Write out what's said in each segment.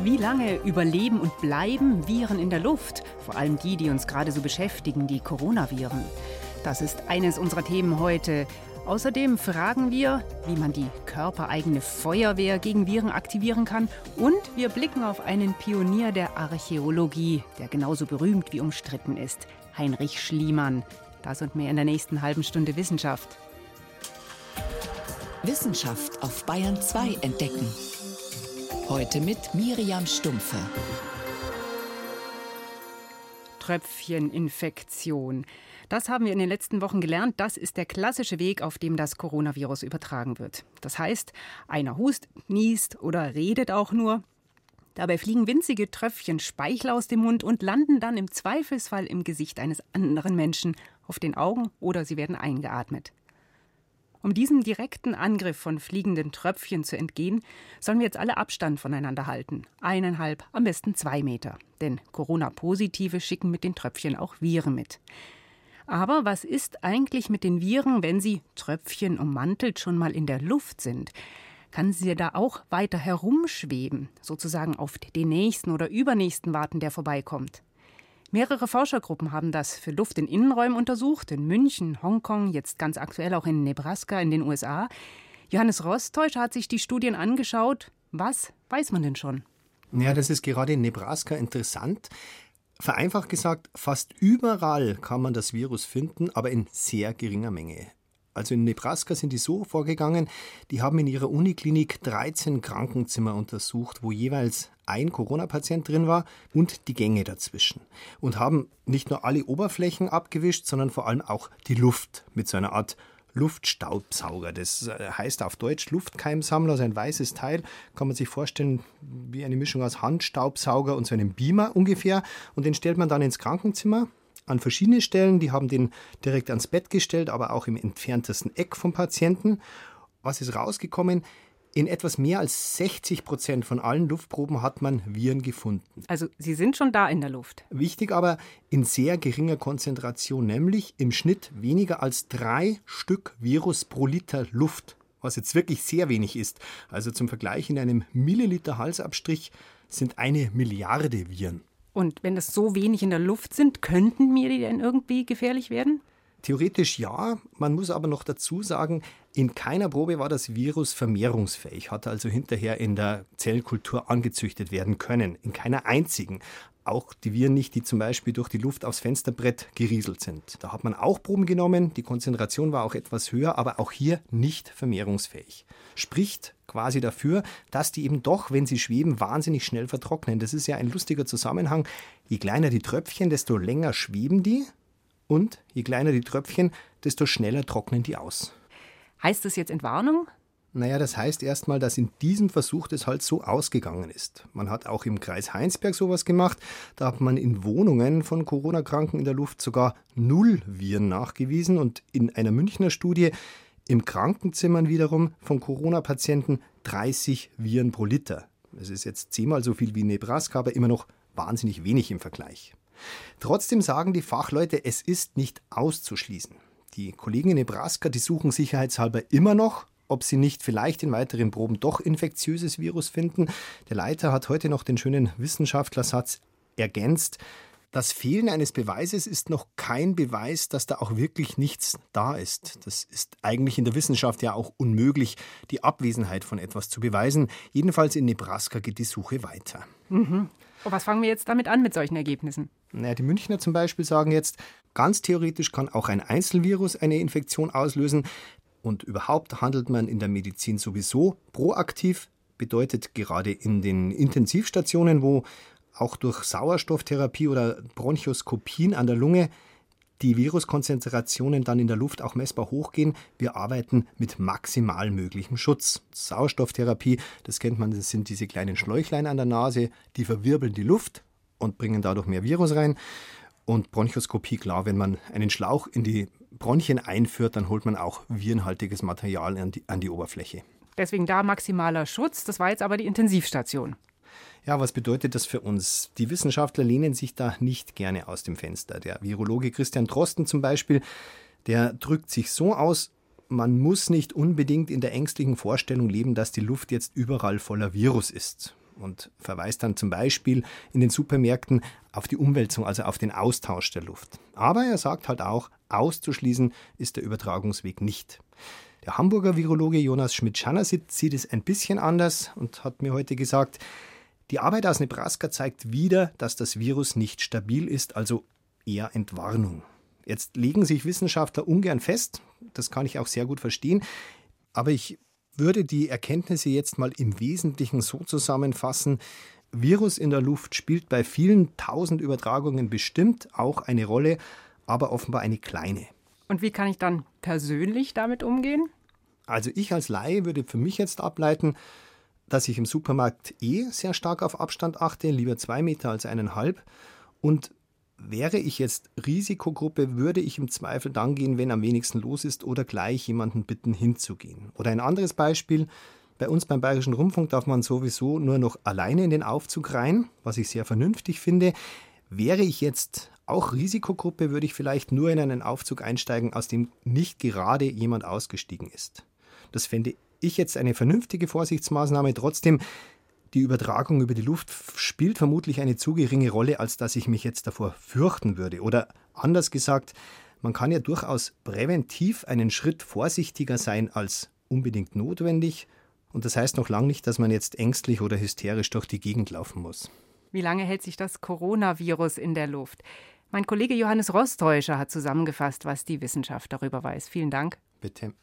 Wie lange überleben und bleiben Viren in der Luft? Vor allem die uns gerade so beschäftigen, die Coronaviren. Das ist eines unserer Themen heute. Außerdem fragen wir, wie man die körpereigene Feuerwehr gegen Viren aktivieren kann. Und wir blicken auf einen Pionier der Archäologie, der genauso berühmt wie umstritten ist, Heinrich Schliemann. Das und mehr in der nächsten halben Stunde Wissenschaft. Wissenschaft auf Bayern 2 entdecken. Heute mit Miriam Stumpfe. Tröpfcheninfektion. Das haben wir in den letzten Wochen gelernt. Das ist der klassische Weg, auf dem das Coronavirus übertragen wird. Das heißt, einer hustet, niest oder redet auch nur. Dabei fliegen winzige Tröpfchen Speichel aus dem Mund und landen dann im Zweifelsfall im Gesicht eines anderen Menschen, auf den Augen oder sie werden eingeatmet. Um diesem direkten Angriff von fliegenden Tröpfchen zu entgehen, sollen wir jetzt alle Abstand voneinander halten. 1,5, am besten 2 Meter. Denn Corona-Positive schicken mit den Tröpfchen auch Viren mit. Aber was ist eigentlich mit den Viren, wenn sie, Tröpfchen ummantelt, schon mal in der Luft sind? Kann sie da auch weiter herumschweben, sozusagen auf den nächsten oder übernächsten warten, der vorbeikommt? Mehrere Forschergruppen haben das für Luft in Innenräumen untersucht, in München, Hongkong, jetzt ganz aktuell auch in Nebraska in den USA. Johannes Rostäuscher hat sich die Studien angeschaut. Was weiß man denn schon? Ja, das ist gerade in Nebraska interessant. Vereinfacht gesagt, fast überall kann man das Virus finden, aber in sehr geringer Menge. Also in Nebraska sind die so vorgegangen, die haben in ihrer Uniklinik 13 Krankenzimmer untersucht, wo jeweils ein Corona-Patient drin war und die Gänge dazwischen. Und haben nicht nur alle Oberflächen abgewischt, sondern vor allem auch die Luft mit so einer Art Luftstaubsauger. Das heißt auf Deutsch Luftkeimsammler, also ein weißes Teil, kann man sich vorstellen wie eine Mischung aus Handstaubsauger und so einem Beamer ungefähr. Und den stellt man dann ins Krankenzimmer an verschiedene Stellen. Die haben den direkt ans Bett gestellt, aber auch im entferntesten Eck vom Patienten. Was ist rausgekommen? In etwas mehr als 60% von allen Luftproben hat man Viren gefunden. Also sie sind schon da in der Luft. Wichtig aber in sehr geringer Konzentration, nämlich im Schnitt weniger als 3 Stück Virus pro Liter Luft, was jetzt wirklich sehr wenig ist. Also zum Vergleich, in einem Milliliter Halsabstrich sind 1 Milliarde Viren. Und wenn das so wenig in der Luft sind, könnten mir die denn irgendwie gefährlich werden? Theoretisch ja, man muss aber noch dazu sagen, in keiner Probe war das Virus vermehrungsfähig, hat also hinterher in der Zellkultur angezüchtet werden können. In keiner einzigen. Auch die Viren nicht, die zum Beispiel durch die Luft aufs Fensterbrett gerieselt sind. Da hat man auch Proben genommen, die Konzentration war auch etwas höher, aber auch hier nicht vermehrungsfähig. Spricht quasi dafür, dass die eben doch, wenn sie schweben, wahnsinnig schnell vertrocknen. Das ist ja ein lustiger Zusammenhang. Je kleiner die Tröpfchen, desto länger schweben die. Und je kleiner die Tröpfchen, desto schneller trocknen die aus. Heißt das jetzt Entwarnung? Naja, das heißt erstmal, dass in diesem Versuch das halt so ausgegangen ist. Man hat auch im Kreis Heinsberg sowas gemacht. Da hat man in Wohnungen von Corona-Kranken in der Luft sogar 0 Viren nachgewiesen. Und in einer Münchner Studie im Krankenzimmern wiederum von Corona-Patienten 30 Viren pro Liter. Das ist jetzt 10-mal so viel wie in Nebraska, aber immer noch wahnsinnig wenig im Vergleich. Trotzdem sagen die Fachleute, es ist nicht auszuschließen. Die Kollegen in Nebraska, die suchen sicherheitshalber immer noch, ob sie nicht vielleicht in weiteren Proben doch infektiöses Virus finden. Der Leiter hat heute noch den schönen Wissenschaftlersatz ergänzt: Das Fehlen eines Beweises ist noch kein Beweis, dass da auch wirklich nichts da ist. Das ist eigentlich in der Wissenschaft ja auch unmöglich, die Abwesenheit von etwas zu beweisen. Jedenfalls in Nebraska geht die Suche weiter. Mhm. Und was fangen wir jetzt damit an mit solchen Ergebnissen? Naja, die Münchner zum Beispiel sagen jetzt, ganz theoretisch kann auch ein Einzelvirus eine Infektion auslösen. Und überhaupt handelt man in der Medizin sowieso proaktiv. Bedeutet gerade in den Intensivstationen, wo auch durch Sauerstofftherapie oder Bronchoskopien an der Lunge die Viruskonzentrationen dann in der Luft auch messbar hochgehen. Wir arbeiten mit maximal möglichem Schutz. Sauerstofftherapie, das kennt man, das sind diese kleinen Schläuchlein an der Nase, die verwirbeln die Luft und bringen dadurch mehr Virus rein. Und Bronchoskopie, klar, wenn man einen Schlauch in die Bronchien einführt, dann holt man auch virenhaltiges Material an die Oberfläche. Deswegen da maximaler Schutz, das war jetzt aber die Intensivstation. Ja, was bedeutet das für uns? Die Wissenschaftler lehnen sich da nicht gerne aus dem Fenster. Der Virologe Christian Drosten zum Beispiel, der drückt sich so aus: Man muss nicht unbedingt in der ängstlichen Vorstellung leben, dass die Luft jetzt überall voller Virus ist. und verweist dann zum Beispiel in den Supermärkten auf die Umwälzung, also auf den Austausch der Luft. Aber er sagt halt auch, auszuschließen ist der Übertragungsweg nicht. Der Hamburger Virologe Jonas Schmidt-Schanasit sieht es ein bisschen anders und hat mir heute gesagt, die Arbeit aus Nebraska zeigt wieder, dass das Virus nicht stabil ist, also eher Entwarnung. Jetzt legen sich Wissenschaftler ungern fest, das kann ich auch sehr gut verstehen, aber ich würde die Erkenntnisse jetzt mal im Wesentlichen so zusammenfassen: Virus in der Luft spielt bei vielen tausend Übertragungen bestimmt auch eine Rolle, aber offenbar eine kleine. Und wie kann ich dann persönlich damit umgehen? Also ich als Laie würde für mich jetzt ableiten, dass ich im Supermarkt sehr stark auf Abstand achte, lieber 2 Meter als 1,5. Und wäre ich jetzt Risikogruppe, würde ich im Zweifel dann gehen, wenn am wenigsten los ist, oder gleich jemanden bitten, hinzugehen. Oder ein anderes Beispiel: Bei uns beim Bayerischen Rundfunk darf man sowieso nur noch alleine in den Aufzug rein, was ich sehr vernünftig finde. Wäre ich jetzt auch Risikogruppe, würde ich vielleicht nur in einen Aufzug einsteigen, aus dem nicht gerade jemand ausgestiegen ist. Das fände ich jetzt eine vernünftige Vorsichtsmaßnahme. Trotzdem, die Übertragung über die Luft spielt vermutlich eine zu geringe Rolle, als dass ich mich jetzt davor fürchten würde. Oder anders gesagt, man kann ja durchaus präventiv einen Schritt vorsichtiger sein als unbedingt notwendig. Und das heißt noch lange nicht, dass man jetzt ängstlich oder hysterisch durch die Gegend laufen muss. Wie lange hält sich das Coronavirus in der Luft? Mein Kollege Johannes Rostäuscher hat zusammengefasst, was die Wissenschaft darüber weiß. Vielen Dank. Bitte.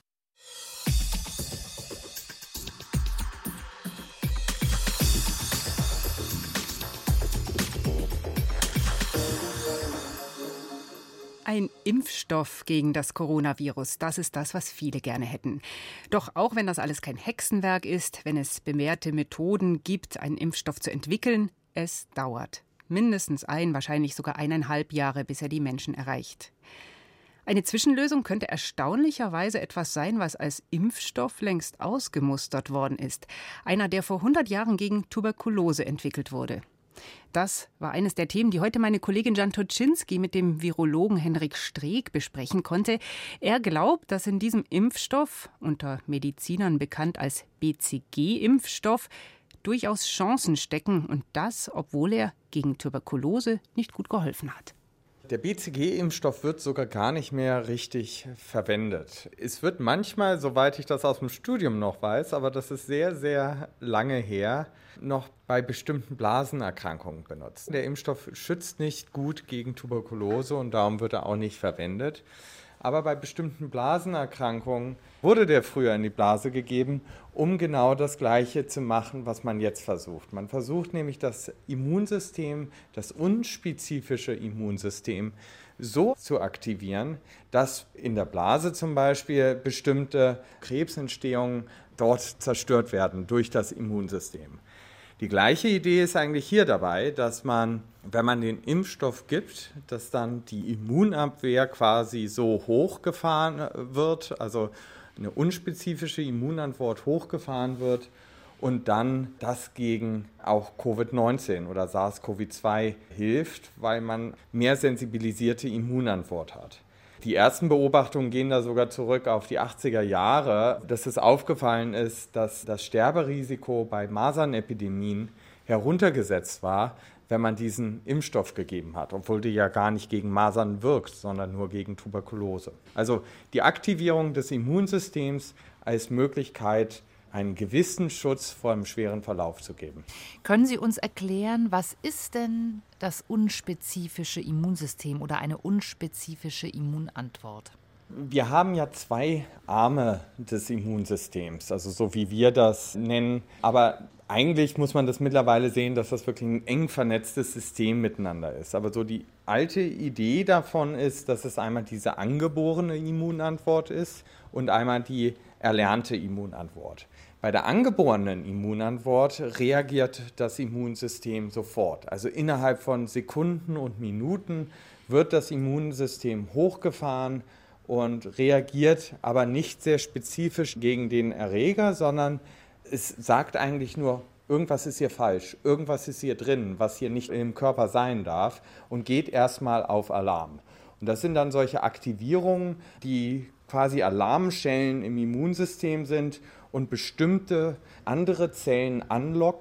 Ein Impfstoff gegen das Coronavirus, das ist das, was viele gerne hätten. Doch auch wenn das alles kein Hexenwerk ist, wenn es bewährte Methoden gibt, einen Impfstoff zu entwickeln, es dauert. Mindestens wahrscheinlich sogar 1,5 Jahre, bis er die Menschen erreicht. Eine Zwischenlösung könnte erstaunlicherweise etwas sein, was als Impfstoff längst ausgemustert worden ist. Einer, der vor 100 Jahren gegen Tuberkulose entwickelt wurde. Das war eines der Themen, die heute meine Kollegin Jan Toczynski mit dem Virologen Henrik Streeck besprechen konnte. Er glaubt, dass in diesem Impfstoff, unter Medizinern bekannt als BCG-Impfstoff, durchaus Chancen stecken. Und das, obwohl er gegen Tuberkulose nicht gut geholfen hat. Der BCG-Impfstoff wird sogar gar nicht mehr richtig verwendet. Es wird manchmal, soweit ich das aus dem Studium noch weiß, aber das ist sehr, sehr lange her, noch bei bestimmten Blasenerkrankungen benutzt. Der Impfstoff schützt nicht gut gegen Tuberkulose und darum wird er auch nicht verwendet. Aber bei bestimmten Blasenerkrankungen wurde der früher in die Blase gegeben, um genau das Gleiche zu machen, was man jetzt versucht. Man versucht nämlich das Immunsystem, das unspezifische Immunsystem, so zu aktivieren, dass in der Blase zum Beispiel bestimmte Krebsentstehungen dort zerstört werden durch das Immunsystem. Die gleiche Idee ist eigentlich hier dabei, dass man, wenn man den Impfstoff gibt, dass dann die Immunabwehr quasi so hochgefahren wird, also eine unspezifische Immunantwort hochgefahren wird und dann das gegen auch Covid-19 oder SARS-CoV-2 hilft, weil man mehr sensibilisierte Immunantwort hat. Die ersten Beobachtungen gehen da sogar zurück auf die 80er Jahre, dass es aufgefallen ist, dass das Sterberisiko bei Masernepidemien heruntergesetzt war, wenn man diesen Impfstoff gegeben hat, obwohl der ja gar nicht gegen Masern wirkt, sondern nur gegen Tuberkulose. Also die Aktivierung des Immunsystems als Möglichkeit, einen gewissen Schutz vor einem schweren Verlauf zu geben. Können Sie uns erklären, was ist denn das unspezifische Immunsystem oder eine unspezifische Immunantwort? Wir haben ja 2 Arme des Immunsystems, also so wie wir das nennen. Aber eigentlich muss man das mittlerweile sehen, dass das wirklich ein eng vernetztes System miteinander ist. Aber so die alte Idee davon ist, dass es einmal diese angeborene Immunantwort ist und einmal die erlernte Immunantwort. Bei der angeborenen Immunantwort reagiert das Immunsystem sofort. Also innerhalb von Sekunden und Minuten wird das Immunsystem hochgefahren und reagiert aber nicht sehr spezifisch gegen den Erreger, sondern es sagt eigentlich nur, irgendwas ist hier falsch, irgendwas ist hier drin, was hier nicht im Körper sein darf und geht erstmal auf Alarm. Und das sind dann solche Aktivierungen, die quasi Alarmschellen im Immunsystem sind und bestimmte andere Zellen anlocken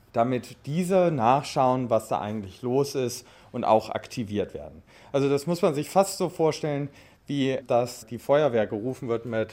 damit diese nachschauen, was da eigentlich los ist und auch aktiviert werden. Also das muss man sich fast so vorstellen, wie dass die Feuerwehr gerufen wird mit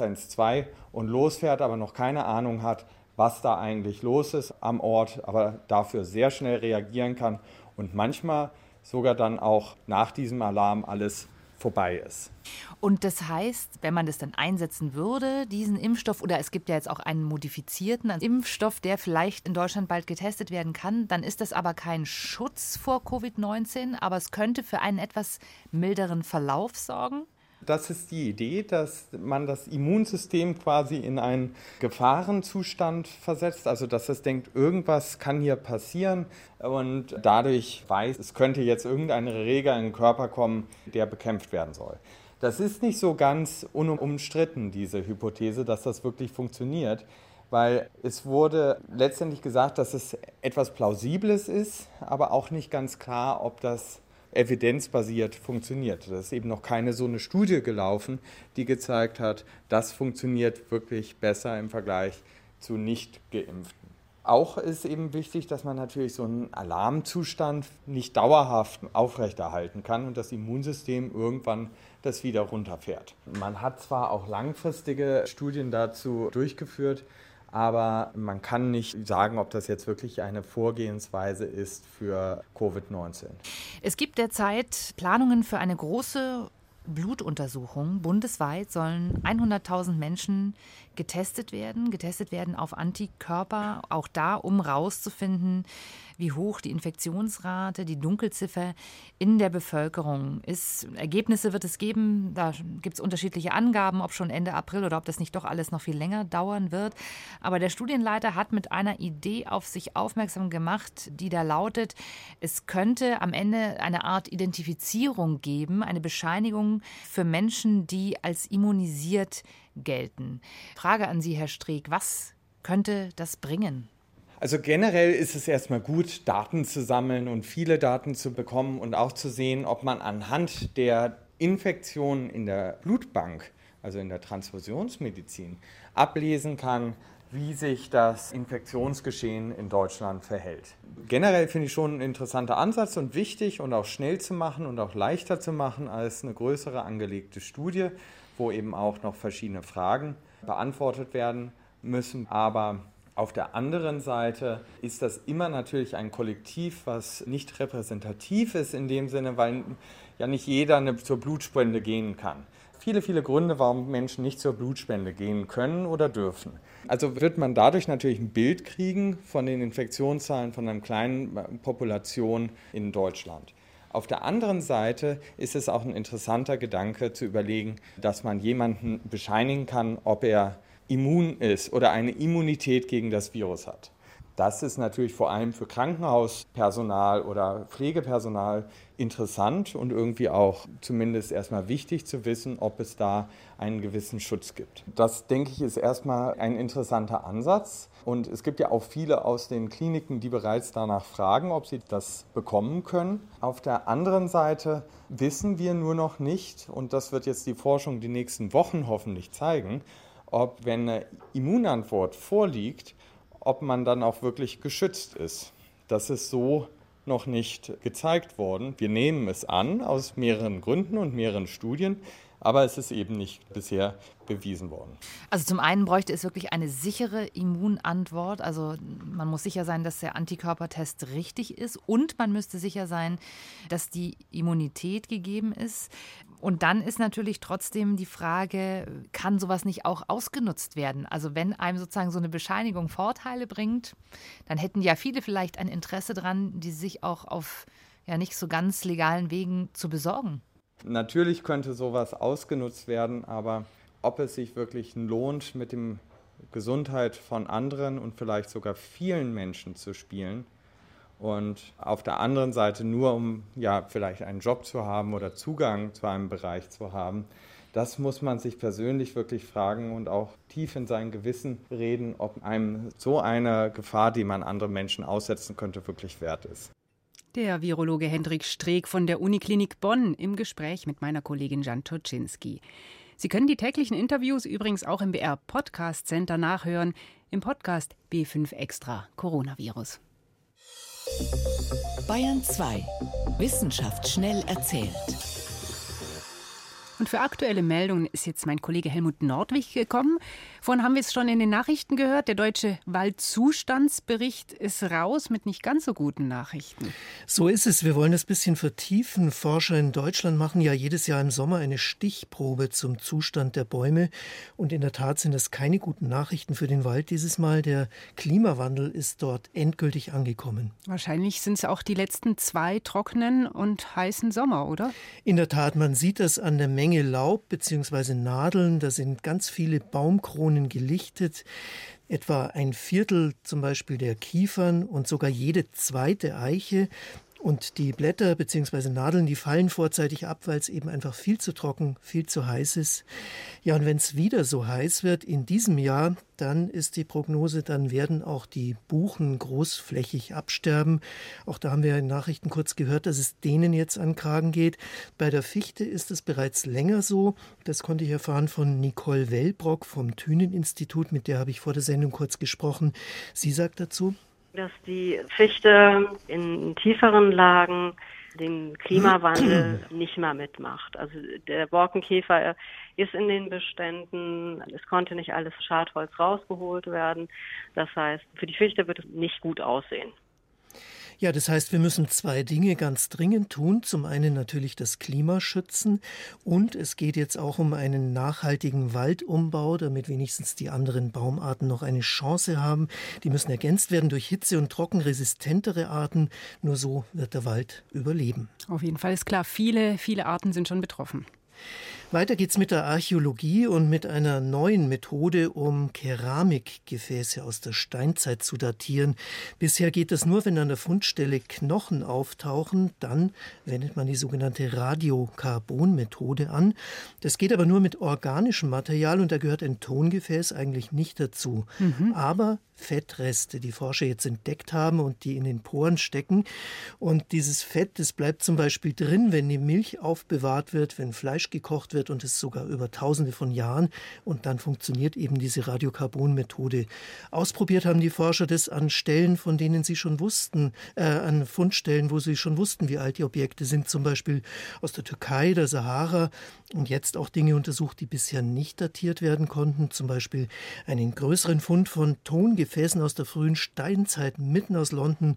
112 und losfährt, aber noch keine Ahnung hat, was da eigentlich los ist am Ort, aber dafür sehr schnell reagieren kann und manchmal sogar dann auch nach diesem Alarm alles vorbei ist. Und das heißt, wenn man das dann einsetzen würde, diesen Impfstoff, oder es gibt ja jetzt auch einen modifizierten Impfstoff, der vielleicht in Deutschland bald getestet werden kann, dann ist das aber kein Schutz vor Covid-19, aber es könnte für einen etwas milderen Verlauf sorgen? Das ist die Idee, dass man das Immunsystem quasi in einen Gefahrenzustand versetzt, also dass es denkt, irgendwas kann hier passieren und dadurch weiß, es könnte jetzt irgendein Erreger in den Körper kommen, der bekämpft werden soll. Das ist nicht so ganz unumstritten, diese Hypothese, dass das wirklich funktioniert, weil es wurde letztendlich gesagt, dass es etwas Plausibles ist, aber auch nicht ganz klar, ob das evidenzbasiert funktioniert. Da ist eben noch keine so eine Studie gelaufen, die gezeigt hat, das funktioniert wirklich besser im Vergleich zu Nicht-Geimpften. Auch ist eben wichtig, dass man natürlich so einen Alarmzustand nicht dauerhaft aufrechterhalten kann und das Immunsystem irgendwann das wieder runterfährt. Man hat zwar auch langfristige Studien dazu durchgeführt, aber man kann nicht sagen, ob das jetzt wirklich eine Vorgehensweise ist für Covid-19. Es gibt derzeit Planungen für eine große Blutuntersuchung. Bundesweit sollen 100.000 Menschen getestet werden auf Antikörper, auch da, um rauszufinden, wie hoch die Infektionsrate, die Dunkelziffer in der Bevölkerung ist. Ergebnisse wird es geben, da gibt es unterschiedliche Angaben, ob schon Ende April oder ob das nicht doch alles noch viel länger dauern wird. Aber der Studienleiter hat mit einer Idee auf sich aufmerksam gemacht, die da lautet, es könnte am Ende eine Art Identifizierung geben, eine Bescheinigung für Menschen, die als immunisiert gelten. Frage an Sie, Herr Streeck, was könnte das bringen? Also generell ist es erstmal gut, Daten zu sammeln und viele Daten zu bekommen und auch zu sehen, ob man anhand der Infektionen in der Blutbank, also in der Transfusionsmedizin, ablesen kann, wie sich das Infektionsgeschehen in Deutschland verhält. Generell finde ich schon ein interessanter Ansatz und wichtig und auch schnell zu machen und auch leichter zu machen als eine größere angelegte Studie, wo eben auch noch verschiedene Fragen beantwortet werden müssen. Aber auf der anderen Seite ist das immer natürlich ein Kollektiv, was nicht repräsentativ ist in dem Sinne, weil ja nicht jeder zur Blutspende gehen kann. Viele Gründe, warum Menschen nicht zur Blutspende gehen können oder dürfen. Also wird man dadurch natürlich ein Bild kriegen von den Infektionszahlen von einer kleinen Population in Deutschland. Auf der anderen Seite ist es auch ein interessanter Gedanke zu überlegen, dass man jemanden bescheinigen kann, ob er immun ist oder eine Immunität gegen das Virus hat. Das ist natürlich vor allem für Krankenhauspersonal oder Pflegepersonal interessant und irgendwie auch zumindest erstmal wichtig zu wissen, ob es da einen gewissen Schutz gibt. Das, denke ich, ist erstmal ein interessanter Ansatz. Und es gibt ja auch viele aus den Kliniken, die bereits danach fragen, ob sie das bekommen können. Auf der anderen Seite wissen wir nur noch nicht, und das wird jetzt die Forschung die nächsten Wochen hoffentlich zeigen, ob, wenn eine Immunantwort vorliegt, ob man dann auch wirklich geschützt ist. Das ist so noch nicht gezeigt worden. Wir nehmen es an, aus mehreren Gründen und mehreren Studien, aber es ist eben nicht bisher bewiesen worden. Also zum einen bräuchte es wirklich eine sichere Immunantwort. Also man muss sicher sein, dass der Antikörpertest richtig ist und man müsste sicher sein, dass die Immunität gegeben ist. Und dann ist natürlich trotzdem die Frage, kann sowas nicht auch ausgenutzt werden? Also wenn einem sozusagen so eine Bescheinigung Vorteile bringt, dann hätten ja viele vielleicht ein Interesse dran, die sich auch auf ja nicht so ganz legalen Wegen zu besorgen. Natürlich könnte sowas ausgenutzt werden, aber ob es sich wirklich lohnt, mit der Gesundheit von anderen und vielleicht sogar vielen Menschen zu spielen und auf der anderen Seite nur um ja vielleicht einen Job zu haben oder Zugang zu einem Bereich zu haben, das muss man sich persönlich wirklich fragen und auch tief in sein Gewissen reden, ob einem so eine Gefahr, die man anderen Menschen aussetzen könnte, wirklich wert ist. Der Virologe Hendrik Streeck von der Uniklinik Bonn im Gespräch mit meiner Kollegin Jan Toczynski. Sie können die täglichen Interviews übrigens auch im BR Podcast Center nachhören. im Podcast B5 Extra Coronavirus. Bayern 2. Wissenschaft schnell erzählt. Und für aktuelle Meldungen ist jetzt mein Kollege Helmut Nordwig gekommen. Vorhin haben wir es schon in den Nachrichten gehört. Der deutsche Waldzustandsbericht ist raus mit nicht ganz so guten Nachrichten. So ist es. Wir wollen das ein bisschen vertiefen. Forscher in Deutschland machen ja jedes Jahr im Sommer eine Stichprobe zum Zustand der Bäume. Und in der Tat sind das keine guten Nachrichten für den Wald dieses Mal. Der Klimawandel ist dort endgültig angekommen. Wahrscheinlich sind es auch die letzten 2 trockenen und heißen Sommer, oder? In der Tat, man sieht das an der Menge Laub bzw. Nadeln. Da sind ganz viele Baumkronen gelichtet. Etwa 1/4 zum Beispiel der Kiefern und sogar jede 2. Eiche. Und die Blätter bzw. Nadeln, die fallen vorzeitig ab, weil es eben einfach viel zu trocken, viel zu heiß ist. Ja, und wenn es wieder so heiß wird in diesem Jahr, dann ist die Prognose, dann werden auch die Buchen großflächig absterben. Auch da haben wir in Nachrichten kurz gehört, dass es denen jetzt an den Kragen geht. Bei der Fichte ist es bereits länger so. Das konnte ich erfahren von Nicole Wellbrock vom Thünen-Institut. Mit der habe ich vor der Sendung kurz gesprochen. Sie sagt dazu: Dass die Fichte in tieferen Lagen den Klimawandel nicht mehr mitmacht. Also der Borkenkäfer ist in den Beständen, es konnte nicht alles Schadholz rausgeholt werden. Das heißt, für die Fichte wird es nicht gut aussehen. Ja, das heißt, wir müssen 2 Dinge ganz dringend tun. Zum einen natürlich das Klima schützen und es geht jetzt auch um einen nachhaltigen Waldumbau, damit wenigstens die anderen Baumarten noch eine Chance haben. Die müssen ergänzt werden durch hitze- und trockenresistentere Arten. Nur so wird der Wald überleben. Auf jeden Fall ist klar, viele Arten sind schon betroffen. Weiter geht's mit der Archäologie und mit einer neuen Methode, um Keramikgefäße aus der Steinzeit zu datieren. Bisher geht das nur, wenn an der Fundstelle Knochen auftauchen. Dann wendet man die sogenannte Radiokarbon-Methode an. Das geht aber nur mit organischem Material und da gehört ein Tongefäß eigentlich nicht dazu. Aber Fettreste, die Forscher jetzt entdeckt haben und die in den Poren stecken. Und dieses Fett, das bleibt zum Beispiel drin, wenn die Milch aufbewahrt wird, wenn Fleisch gekocht wird und es sogar über Tausende von Jahren. Und dann funktioniert eben diese Radiokarbon-Methode. Ausprobiert haben die Forscher das an Stellen, von denen sie schon wussten, an Fundstellen, wo sie schon wussten, wie alt die Objekte sind, zum Beispiel aus der Türkei, der Sahara. Und jetzt auch Dinge untersucht, die bisher nicht datiert werden konnten. Zum Beispiel einen größeren Fund von Tongefäßen aus der frühen Steinzeit mitten aus London.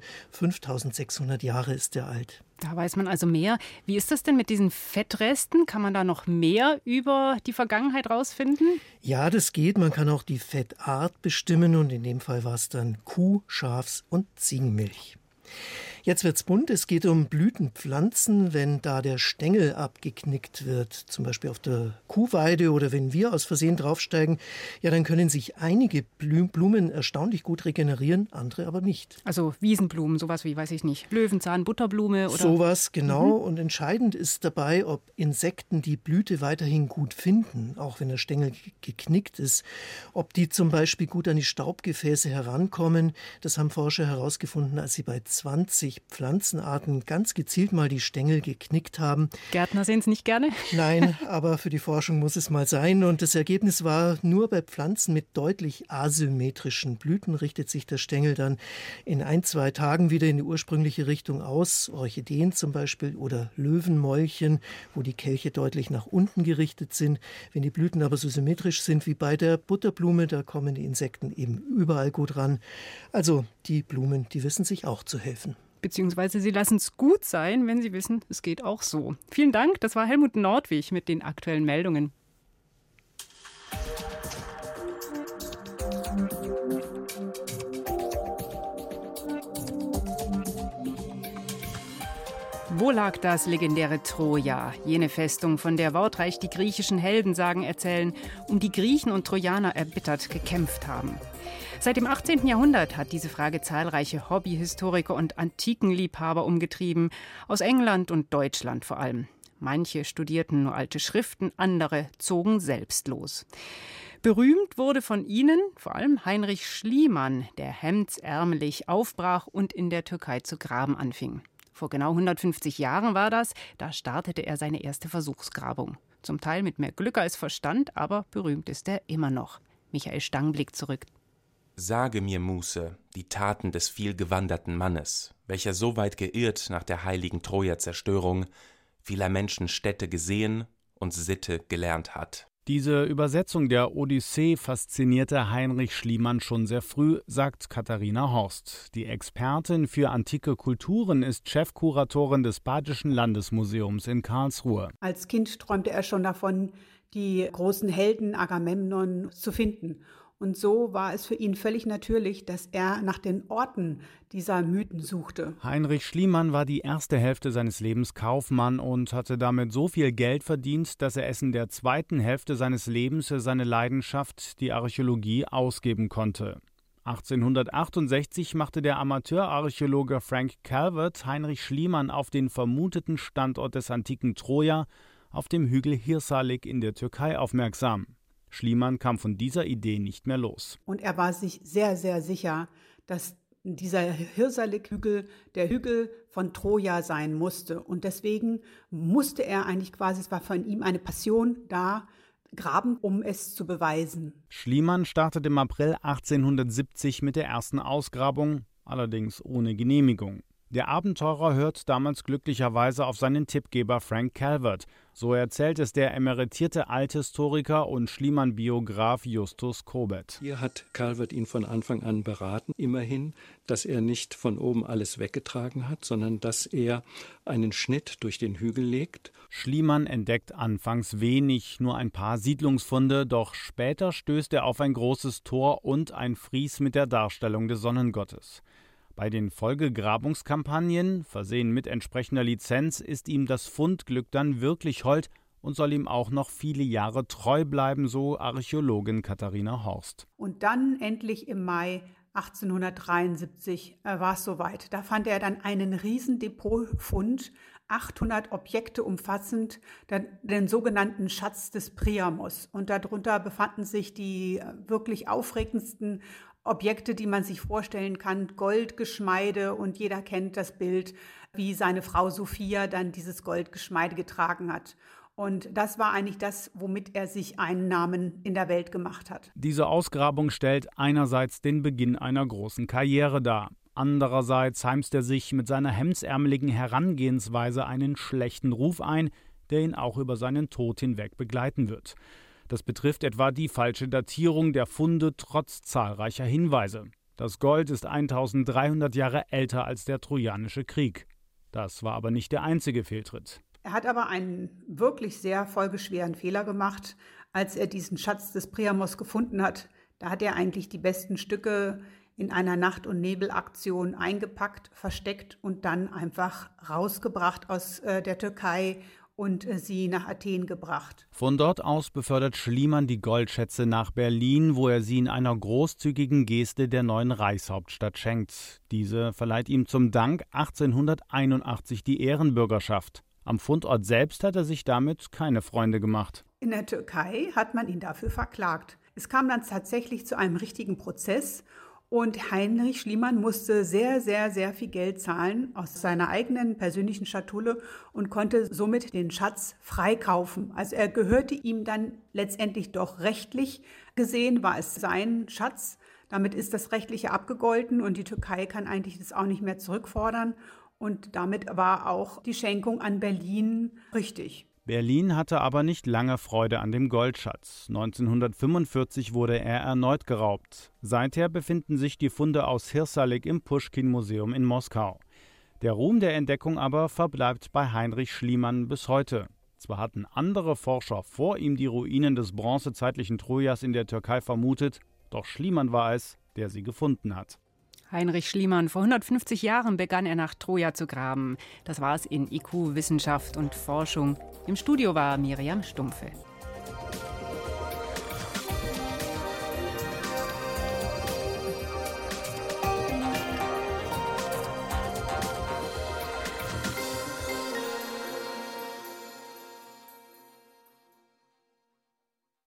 5600 Jahre ist der alt. Da weiß man also mehr. Wie ist das denn mit diesen Fettresten? Kann man da noch mehr über die Vergangenheit rausfinden? Ja, das geht. Man kann auch die Fettart bestimmen und in dem Fall war es dann Kuh-, Schafs- und Ziegenmilch. Jetzt wird's bunt. Es geht um Blütenpflanzen, wenn da der Stängel abgeknickt wird, zum Beispiel auf der Kuhweide oder wenn wir aus Versehen draufsteigen, ja, dann können sich einige Blumen erstaunlich gut regenerieren, andere aber nicht. Also Wiesenblumen, sowas wie, weiß ich nicht, Löwenzahn, Butterblume oder? Sowas, genau. Und entscheidend ist dabei, ob Insekten die Blüte weiterhin gut finden, auch wenn der Stängel geknickt ist. Ob die zum Beispiel gut an die Staubgefäße herankommen, das haben Forscher herausgefunden, als sie bei 20 Pflanzenarten ganz gezielt mal die Stängel geknickt haben. Gärtner sehen es nicht gerne? Nein, aber für die Forschung muss es mal sein. Und das Ergebnis war, nur bei Pflanzen mit deutlich asymmetrischen Blüten richtet sich der Stängel dann in 1-2 Tagen wieder in die ursprüngliche Richtung aus. Orchideen zum Beispiel oder Löwenmäulchen, wo die Kelche deutlich nach unten gerichtet sind. Wenn die Blüten aber so symmetrisch sind wie bei der Butterblume, da kommen die Insekten eben überall gut ran. Also die Blumen, die wissen sich auch zu helfen. Beziehungsweise sie lassen es gut sein, wenn sie wissen, es geht auch so. Vielen Dank, das war Helmut Nordwig mit den aktuellen Meldungen. Wo lag das legendäre Troja? Jene Festung, von der wortreich die griechischen Heldensagen erzählen, um die Griechen und Trojaner erbittert gekämpft haben. Seit dem 18. Jahrhundert hat diese Frage zahlreiche Hobbyhistoriker und Antikenliebhaber umgetrieben, aus England und Deutschland vor allem. Manche studierten nur alte Schriften, andere zogen selbst los. Berühmt wurde von ihnen vor allem Heinrich Schliemann, der hemdsärmelig aufbrach und in der Türkei zu graben anfing. Vor genau 150 Jahren war das, da startete er seine erste Versuchsgrabung. Zum Teil mit mehr Glück als Verstand, aber berühmt ist er immer noch. Michael Stang blickt zurück. Sage mir, Muse, die Taten des vielgewanderten Mannes, welcher so weit geirrt nach der heiligen Troja-Zerstörung, vieler Menschen Städte gesehen und Sitte gelernt hat. Diese Übersetzung der Odyssee faszinierte Heinrich Schliemann schon sehr früh, sagt Katharina Horst. Die Expertin für antike Kulturen ist Chefkuratorin des Badischen Landesmuseums in Karlsruhe. Als Kind träumte er schon davon, die großen Helden Agamemnon zu finden. Und so war es für ihn völlig natürlich, dass er nach den Orten dieser Mythen suchte. Heinrich Schliemann war die erste Hälfte seines Lebens Kaufmann und hatte damit so viel Geld verdient, dass er es in der zweiten Hälfte seines Lebens für seine Leidenschaft, die Archäologie, ausgeben konnte. 1868 machte der Amateurarchäologe Frank Calvert Heinrich Schliemann auf den vermuteten Standort des antiken Troja auf dem Hügel Hirsalik in der Türkei aufmerksam. Schliemann kam von dieser Idee nicht mehr los. Und er war sich sehr, sehr sicher, dass dieser Hirsalik-Hügel der Hügel von Troja sein musste. Und deswegen musste er eigentlich quasi, es war von ihm eine Passion da, graben, um es zu beweisen. Schliemann startete im April 1870 mit der ersten Ausgrabung, allerdings ohne Genehmigung. Der Abenteurer hört damals glücklicherweise auf seinen Tippgeber Frank Calvert. So erzählt es der emeritierte Althistoriker und Schliemann-Biograf Justus Kobet. Hier hat Calvert ihn von Anfang an beraten, immerhin, dass er nicht von oben alles weggetragen hat, sondern dass er einen Schnitt durch den Hügel legt. Schliemann entdeckt anfangs wenig, nur ein paar Siedlungsfunde, doch später stößt er auf ein großes Tor und ein Fries mit der Darstellung des Sonnengottes. Bei den Folgegrabungskampagnen, versehen mit entsprechender Lizenz, ist ihm das Fundglück dann wirklich hold und soll ihm auch noch viele Jahre treu bleiben, so Archäologin Katharina Horst. Und dann endlich im Mai 1873 war es soweit. Da fand er dann einen riesen Depotfund, 800 Objekte umfassend, den sogenannten Schatz des Priamos. Und darunter befanden sich die wirklich aufregendsten Objekte, die man sich vorstellen kann, Goldgeschmeide, und jeder kennt das Bild, wie seine Frau Sophia dann dieses Goldgeschmeide getragen hat. Und das war eigentlich das, womit er sich einen Namen in der Welt gemacht hat. Diese Ausgrabung stellt einerseits den Beginn einer großen Karriere dar. Andererseits heimst er sich mit seiner hemdsärmeligen Herangehensweise einen schlechten Ruf ein, der ihn auch über seinen Tod hinweg begleiten wird. Das betrifft etwa die falsche Datierung der Funde trotz zahlreicher Hinweise. Das Gold ist 1300 Jahre älter als der Trojanische Krieg. Das war aber nicht der einzige Fehltritt. Er hat aber einen wirklich sehr folgeschweren Fehler gemacht, als er diesen Schatz des Priamos gefunden hat. Da hat er eigentlich die besten Stücke in einer Nacht- und Nebelaktion eingepackt, versteckt und dann einfach rausgebracht aus der Türkei und sie nach Athen gebracht. Von dort aus befördert Schliemann die Goldschätze nach Berlin, wo er sie in einer großzügigen Geste der neuen Reichshauptstadt schenkt. Diese verleiht ihm zum Dank 1881 die Ehrenbürgerschaft. Am Fundort selbst hat er sich damit keine Freunde gemacht. In der Türkei hat man ihn dafür verklagt. Es kam dann tatsächlich zu einem richtigen Prozess. Und Heinrich Schliemann musste sehr, sehr, sehr viel Geld zahlen aus seiner eigenen persönlichen Schatulle und konnte somit den Schatz freikaufen. Also er gehörte ihm dann letztendlich doch rechtlich gesehen, war es sein Schatz. Damit ist das Rechtliche abgegolten und die Türkei kann eigentlich das auch nicht mehr zurückfordern. Und damit war auch die Schenkung an Berlin richtig. Berlin hatte aber nicht lange Freude an dem Goldschatz. 1945 wurde er erneut geraubt. Seither befinden sich die Funde aus Hirsalik im Puschkin-Museum in Moskau. Der Ruhm der Entdeckung aber verbleibt bei Heinrich Schliemann bis heute. Zwar hatten andere Forscher vor ihm die Ruinen des bronzezeitlichen Trojas in der Türkei vermutet, doch Schliemann war es, der sie gefunden hat. Heinrich Schliemann, vor 150 Jahren begann er nach Troja zu graben. Das war es in IQ, Wissenschaft und Forschung. Im Studio war Miriam Stumpfe.